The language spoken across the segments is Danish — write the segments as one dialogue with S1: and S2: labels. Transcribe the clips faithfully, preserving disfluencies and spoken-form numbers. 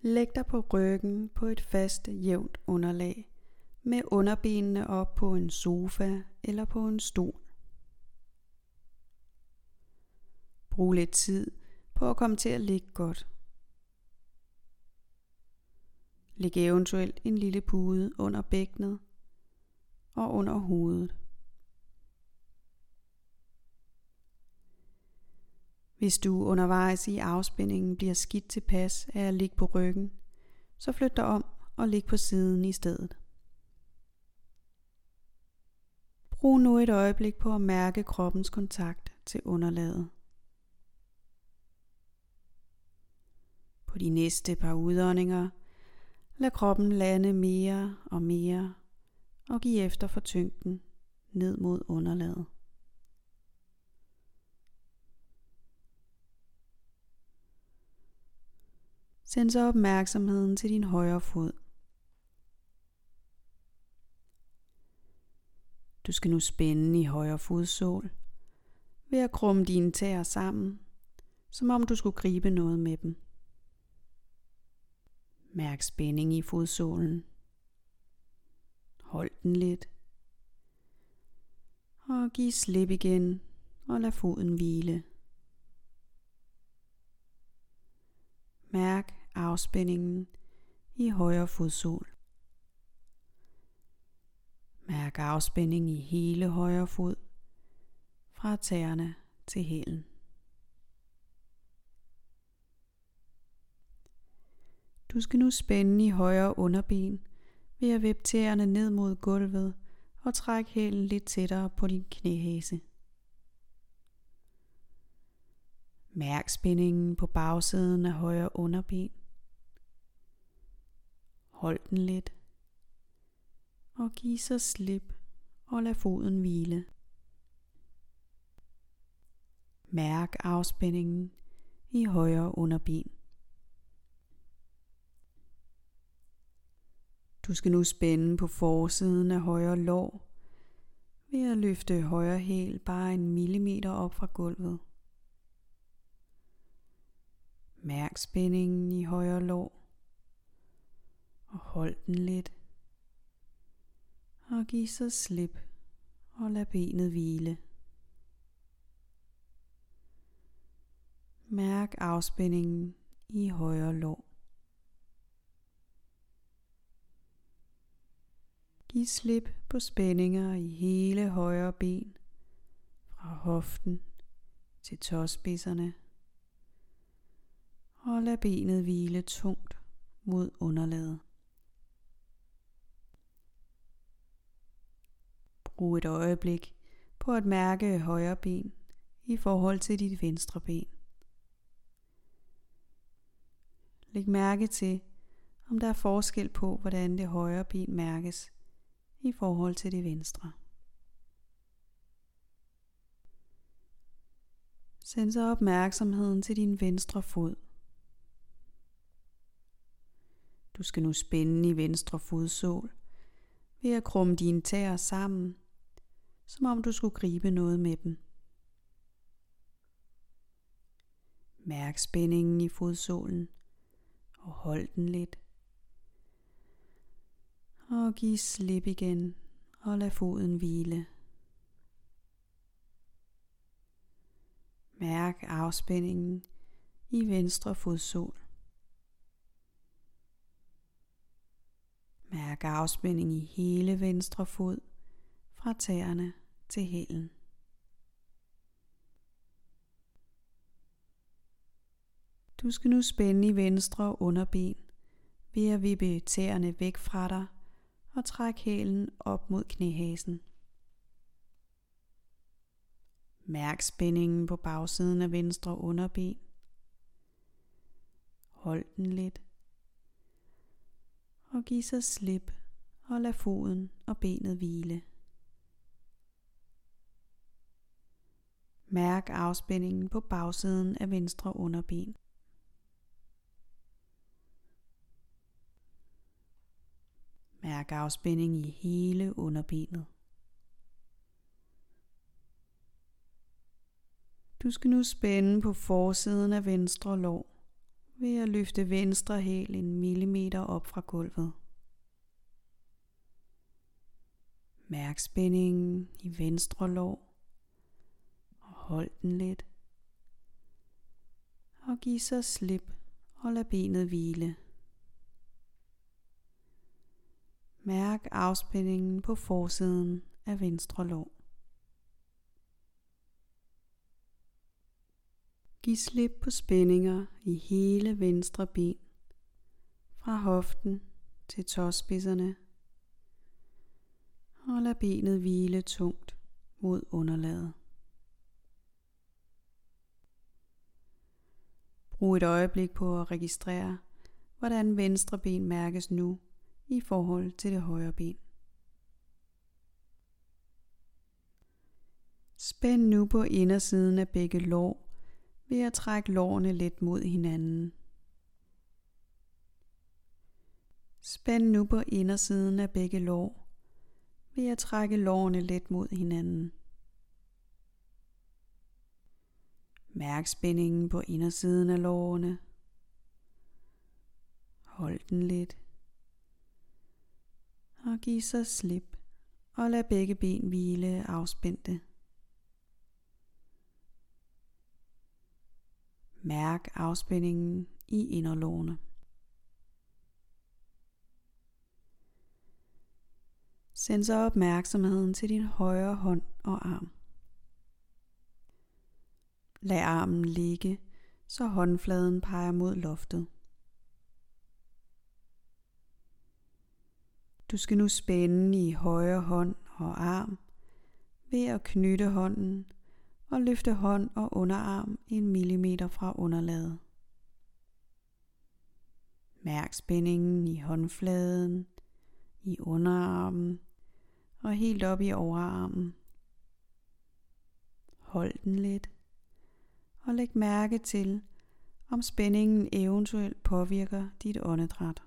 S1: Læg dig på ryggen på et fast, jævnt underlag, med underbenene op på en sofa eller på en stol. Brug lidt tid på at komme til at ligge godt. Læg eventuelt en lille pude under bækkenet og under hovedet. Hvis du undervejs i afspændingen bliver skidt tilpas af at ligge på ryggen, så flyt dig om og lig på siden i stedet. Brug nu et øjeblik på at mærke kroppens kontakt til underlaget. På de næste par udåndinger, lad kroppen lande mere og mere og giv efter for tyngden ned mod underlaget. Send så opmærksomheden til din højre fod. Du skal nu spænde i højre fodsål ved at krumme dine tæer sammen, som om du skulle gribe noget med dem. Mærk spænding i fodsålen. Hold den lidt. Og giv slip igen og lad foden hvile. Mærk afspændingen i højre fodsål. Mærk afspænding i hele højre fod, fra tæerne til hælen. Du skal nu spænde i højre underben ved at vippe tæerne ned mod gulvet og trække hælen lidt tættere på din knæhæse. Mærk spændingen på bagsiden af højre underben. Hold den lidt. Og giv så slip og lad foden hvile. Mærk afspændingen i højre underben. Du skal nu spænde på forsiden af højre lår ved at løfte højre hæl bare en millimeter op fra gulvet. Mærk spændingen i højre lår og hold den lidt. Og giv så slip og lad benet hvile. Mærk afspændingen i højre lår. Giv slip på spændinger i hele højre ben, fra hoften til tåspidserne. Og lad benet hvile tungt mod underlaget. Brug et øjeblik på at mærke højre ben i forhold til dit venstre ben. Læg mærke til, om der er forskel på, hvordan det højre ben mærkes i forhold til det venstre. Send så opmærksomheden til din venstre fod. Du skal nu spænde i venstre fodsål ved at krumme dine tæer sammen, som om du skulle gribe noget med dem. Mærk spændingen i fodsålen og hold den lidt. Og giv slip igen og lad foden hvile. Mærk afspændingen i venstre fodsål. Mærk afspænding i hele venstre fod, fra tæerne til hælen. Du skal nu spænde i venstre underben ved at vippe tæerne væk fra dig og træk hælen op mod knæhasen. Mærk spændingen på bagsiden af venstre underben. Hold den lidt. Og giv så slip og lad foden og benet hvile. Mærk afspændingen på bagsiden af venstre underben. Mærk afspænding i hele underbenet. Du skal nu spænde på forsiden af venstre lår ved at løfte venstre hæl en millimeter op fra gulvet. Mærk spændingen i venstre lår og hold den lidt. Og giv så slip og lad benet hvile. Mærk afspændingen på forsiden af venstre lår. Giv slip på spændinger i hele venstre ben, fra hoften til tåspidserne, og lad benet hvile tungt mod underlaget. Brug et øjeblik på at registrere, hvordan venstre ben mærkes nu i forhold til det højre ben. Spænd nu på indersiden af begge lår ved at trække lårene let mod hinanden. Spænd nu på indersiden af begge lår ved at trække lårene let mod hinanden. Mærk spændingen på indersiden af lårene. Hold den lidt. Og giv så slip og lad begge ben hvile afspændte. Mærk afspændingen i inderlårene. Send så opmærksomheden til din højre hånd og arm. Lad armen ligge, så håndfladen peger mod loftet. Du skal nu spænde i højre hånd og arm ved at knytte hånden og løfte hånd og underarm en millimeter fra underlaget. Mærk spændingen i håndfladen, i underarmen og helt op i overarmen. Hold den lidt og læg mærke til, om spændingen eventuelt påvirker dit åndedræt.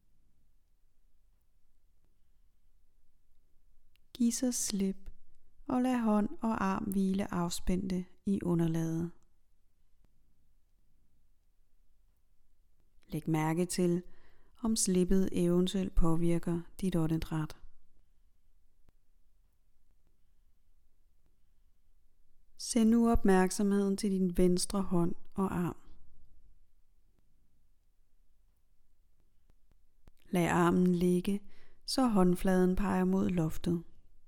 S1: Giv så slip og lad hånd og arm hvile afspændte i underlaget. Læg mærke til, om slippet eventuelt påvirker dit åndedræt. Send nu opmærksomheden til din venstre hånd og arm. Lad armen ligge, så håndfladen peger mod loftet.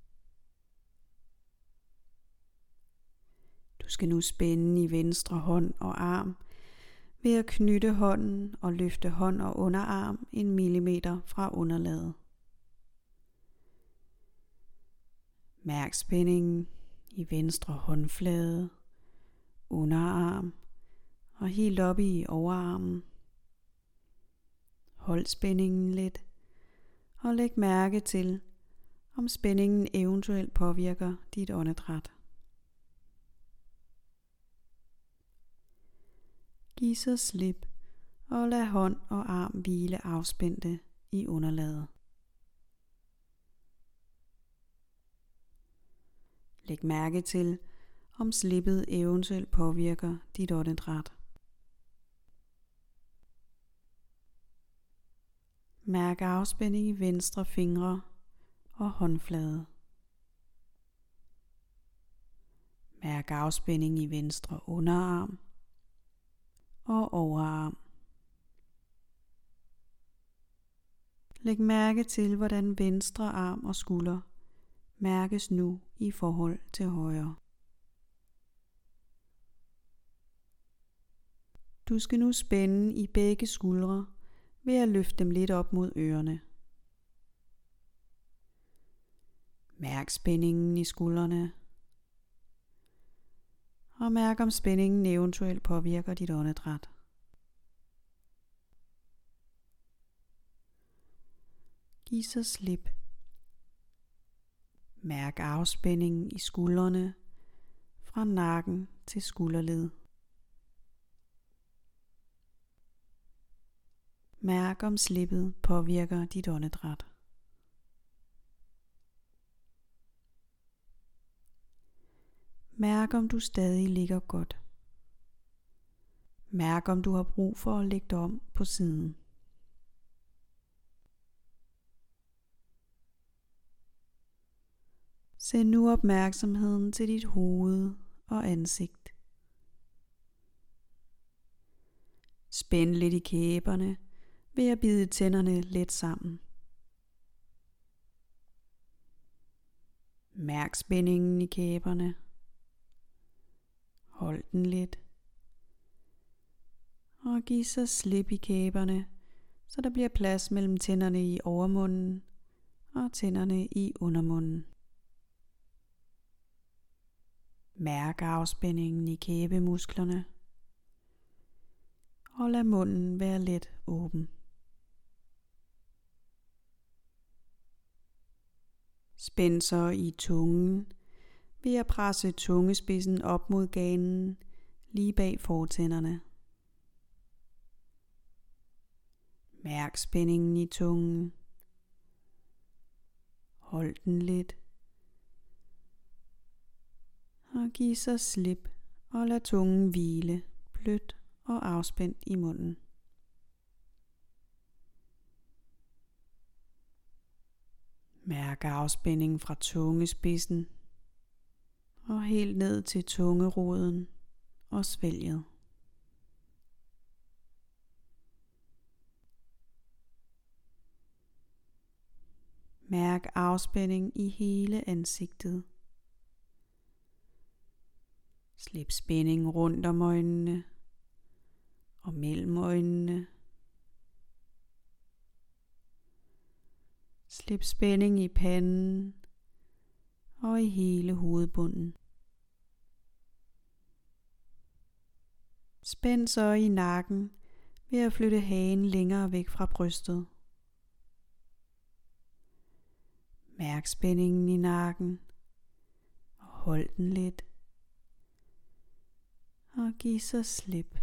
S1: Du skal nu spænde i venstre hånd og arm ved at knytte hånden og løfte hånd og underarm en millimeter fra underlaget. Mærk spændingen i venstre håndflade, underarm og helt op i overarmen. Hold spændingen lidt og læg mærke til, om spændingen eventuelt påvirker dit åndedræt. Giv så slip og lad hånd og arm hvile afspændte i underlaget. Læg mærke til, om slippet eventuelt påvirker dit åndedræt. Mærk afspænding i venstre fingre og håndflade. Mærk afspænding i venstre underarm og overarm. Læg mærke til, hvordan venstre arm og skulder mærkes nu i forhold til højre. Du skal nu spænde i begge skuldre ved at løfte dem lidt op mod ørerne. Mærk spændingen i skuldrene. Og mærk, om spændingen eventuelt påvirker dit åndedræt. Giv så slip. Mærk afspændingen i skuldrene fra nakken til skulderled. Mærk, om slippet påvirker dit åndedræt. Mærk, om du stadig ligger godt. Mærk om du har brug for at lægge dig om på siden. Send nu opmærksomheden til dit hoved og ansigt. Spænd lidt i kæberne ved at bide tænderne let sammen. Mærk spændingen i kæberne. Hold den lidt. Og giv så slip i kæberne, så der bliver plads mellem tænderne i overmunden og tænderne i undermunden. Mærk afspændingen i kæbemusklerne. Og lad munden være let åben. Spænd så i tungen ved at presse tungespidsen op mod ganen lige bag fortænderne. Mærk spændingen i tungen. Hold den lidt. Og giv så slip og lad tungen hvile blødt og afspændt i munden. Mærk afspænding fra tungespidsen og helt ned til tungeroden og svælget. Mærk afspænding i hele ansigtet. Slip spænding rundt om øjnene og mellem øjnene. Slip spænding i panden og i hele hovedbunden. Spænd så i nakken ved at flytte hagen længere væk fra brystet. Mærk spændingen i nakken og hold den lidt. Og giv så slip.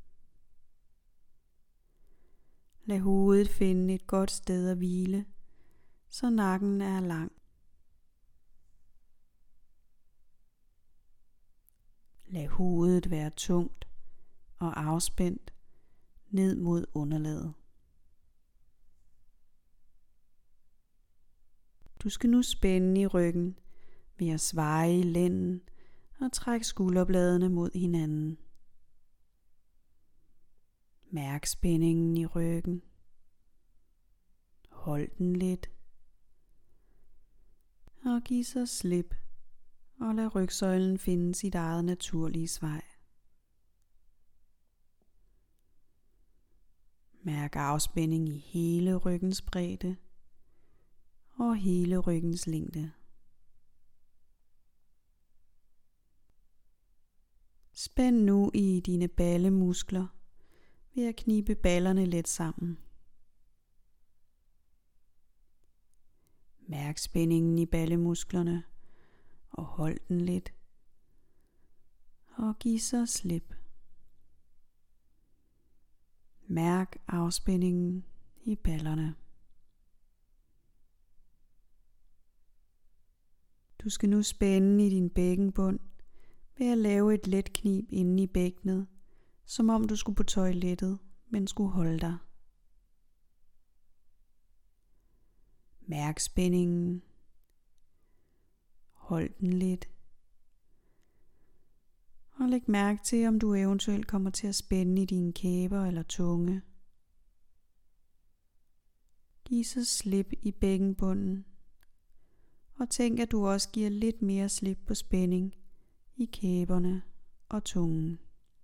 S1: Lad hovedet finde et godt sted at hvile, så nakken er lang. Lad hovedet være tungt og afspændt ned mod underlaget. Du skal nu spænde i ryggen ved at sveje i lænden og trække skulderbladene mod hinanden. Mærk spændingen i ryggen. Hold den lidt. Og giv så slip og lad rygsøjlen finde sit eget naturlige svej. Mærk afspænding i hele ryggens bredde og hele ryggens længde. Spænd nu i dine ballemuskler ved at knibe ballerne let sammen. Mærk spændingen i ballemusklerne og hold den lidt. Og giv så slip. Mærk afspændingen i ballerne. Du skal nu spænde i din bækkenbund ved at lave et let knib inde i bækkenet, som om du skulle på toilettet, men skulle holde dig. Mærk spændingen. Hold den lidt. Og læg mærke til, om du eventuelt kommer til at spænde i dine kæber eller tunge. Giv så slip i bækkenbunden. Og tænk, at du også giver lidt mere slip på spænding i kæberne og tungen.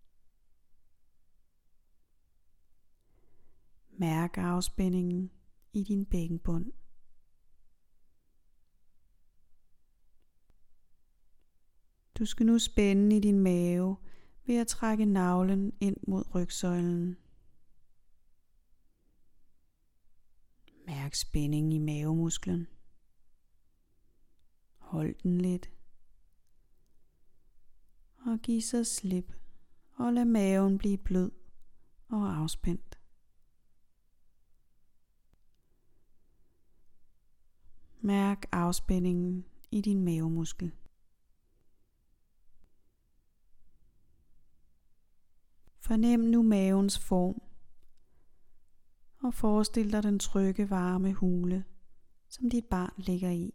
S1: Mærk afspændingen i din bækkenbund. Du skal nu spænde i din mave ved at trække navlen ind mod rygsøjlen. Mærk spænding i mavemusklen. Hold den lidt. Og giv så slip og lad maven blive blød og afspændt. Mærk afspændingen i din mavemuskel. Fornem nu mavens form, og forestil dig den trygge, varme hule, som dit barn ligger i.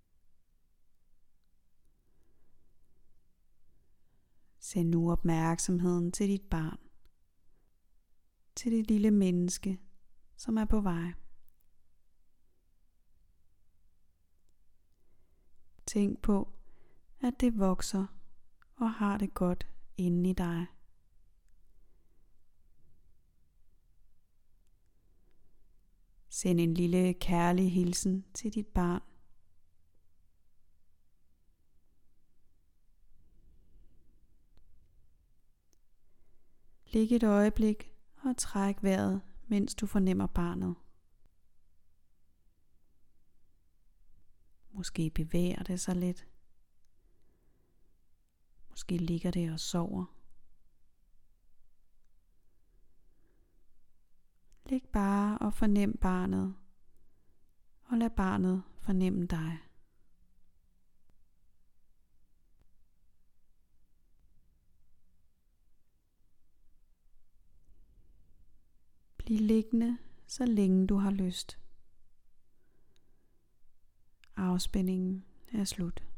S1: Send nu opmærksomheden til dit barn, til det lille menneske, som er på vej. Tænk på, at det vokser og har det godt inde i dig. Send en lille kærlig hilsen til dit barn. Lig et øjeblik og træk vejret, mens du fornemmer barnet. Måske bevæger det sig lidt. Måske ligger det og sover. Lig bare og fornem barnet, og lad barnet fornemme dig. Bliv liggende, så længe du har lyst. Afspændingen er slut.